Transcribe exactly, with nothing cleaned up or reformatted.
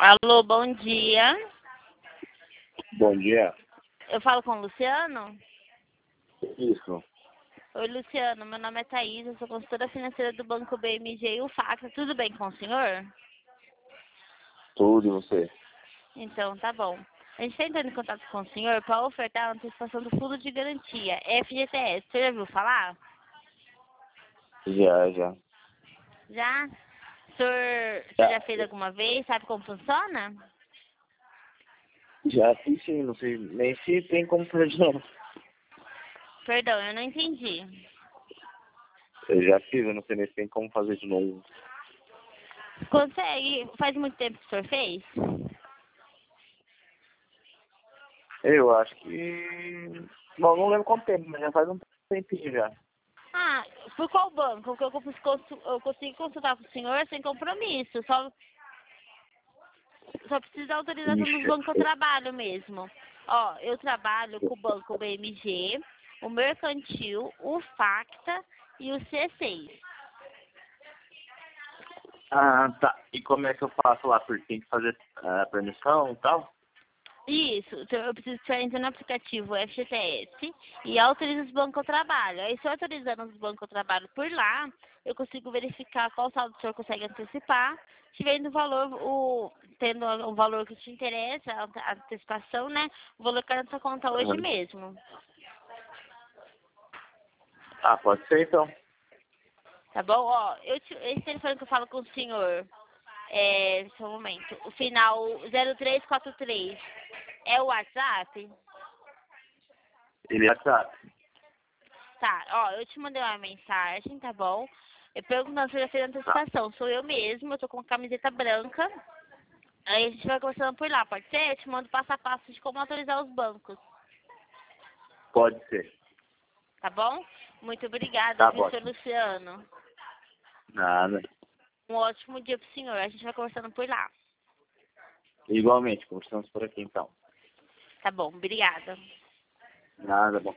Alô, bom dia. Bom dia. Eu falo com o Luciano? Isso. Oi, Luciano. Meu nome é Thaís, eu sou consultora financeira do Banco B M G e o Facsa. Tudo bem com o senhor? Tudo e você? Então, tá bom. A gente está entrando em contato com o senhor para ofertar a antecipação do Fundo de Garantia, F G T S. Você já ouviu falar? Já, já. Já? O senhor, o senhor Já, já fez alguma vez? Sabe como funciona? já fiz sim, não sei nem se tem como fazer de novo. Perdão, eu não entendi. Eu já fiz, eu não sei nem se tem como fazer de novo. Consegue? Faz muito tempo que o senhor fez? Eu acho que... Bom, não lembro quanto tempo, mas já faz um tempinho já. Ah, por qual banco? Porque eu consigo, eu consigo consultar com o senhor sem compromisso. Só, só preciso da autorização dos Ixi, bancos que eu trabalho mesmo. Ó, eu trabalho com o Banco B M G, o Mercantil, o Facta e o C seis. Ah, tá. E como é que eu faço lá? Porque tem que fazer a permissão e tal? Isso, então eu preciso que você entre no aplicativo F G T S e autorize os bancos que eu trabalho. Aí, se eu autorizando os bancos que eu trabalho por lá, eu consigo verificar qual saldo o senhor consegue antecipar. Se vendo o valor, o, tendo o valor que te interessa, a a antecipação, né? O valor que cai na sua conta hoje Uhum. mesmo. Ah, pode ser então. Tá bom? Ó, eu te, esse telefone que eu falo com o senhor, é, só um momento, o final zero três quatro três é o WhatsApp? Ele é WhatsApp. Tá, ó, eu te mandei uma mensagem, tá bom? Eu perguntando se eu já fez a Tá. antecipação. Sou eu mesmo, eu tô com uma camiseta branca. Aí a gente vai conversando por lá, pode ser? Eu te mando passo a passo de como autorizar os bancos, Pode ser. tá bom? Muito obrigada, Tá viu, senhor ótimo. Luciano? Nada. Um ótimo dia pro senhor. A gente vai conversando por lá. Igualmente, conversamos por aqui então. Tá bom, obrigada. Nada, bom.